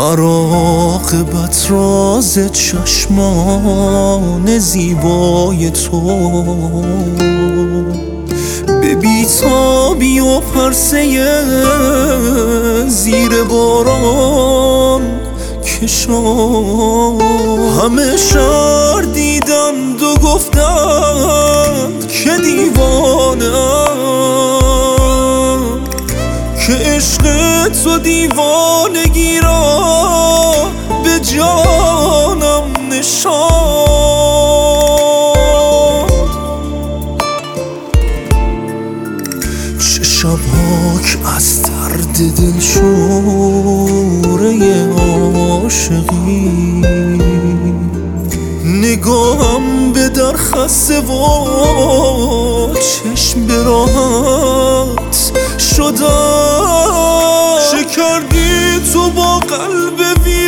عاقبت راز چشمان زیبای تو به بیتابی و پرسه زیر باران کشان. همه شهر دیدند و گفتند که دیوانه‌ام، که عشق تو دیوانگی را به جانم نشاند. چه شبها که از درد دل شوره عاشقی نگاهم به در خسته و چشم به راحت شدم. چه کردی تو با قلب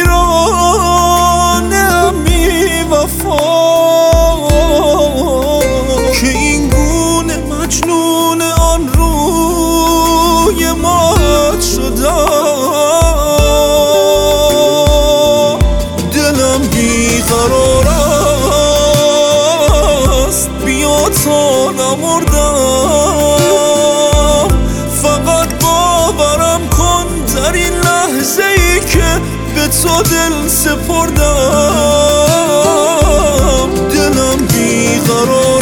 ویرانم بی وفا که این گونه مجنون آن روی مات شدم. دلم بیقرار است بیا تا نمردم، فقط باورم کن در این لحظه ای که به تو دل سپردم. دلم بیقرار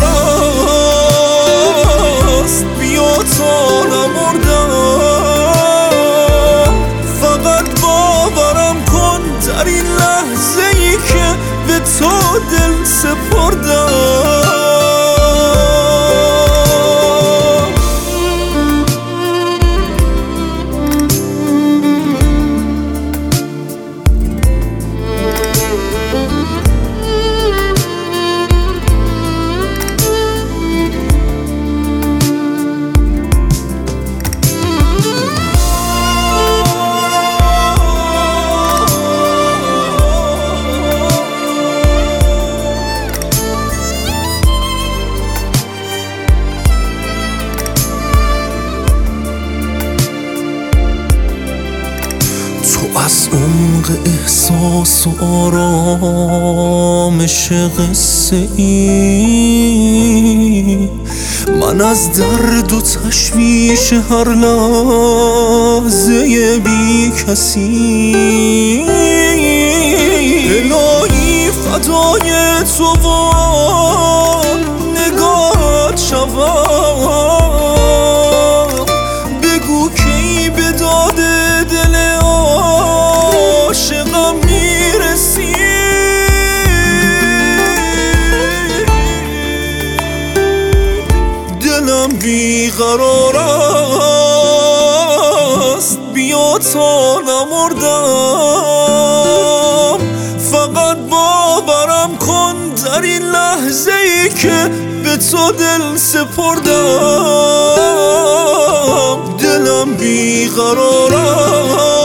است بیا تا نمردم، فقط باورم کن در این لحظه ای که به تو دل سپردم. تو از عمق احساس و آرامش قصه ای، من از درد و تشویش هر لحظه بی کسی. الهی فدای تو و نگاهت شوم، بگو کی به داد دل عاشقم میرسی. دلم بیقرار است بیا تا نمردم، فقط باورم کن در این لحظه ای که به تو دل سپردم. دلم بیقرار است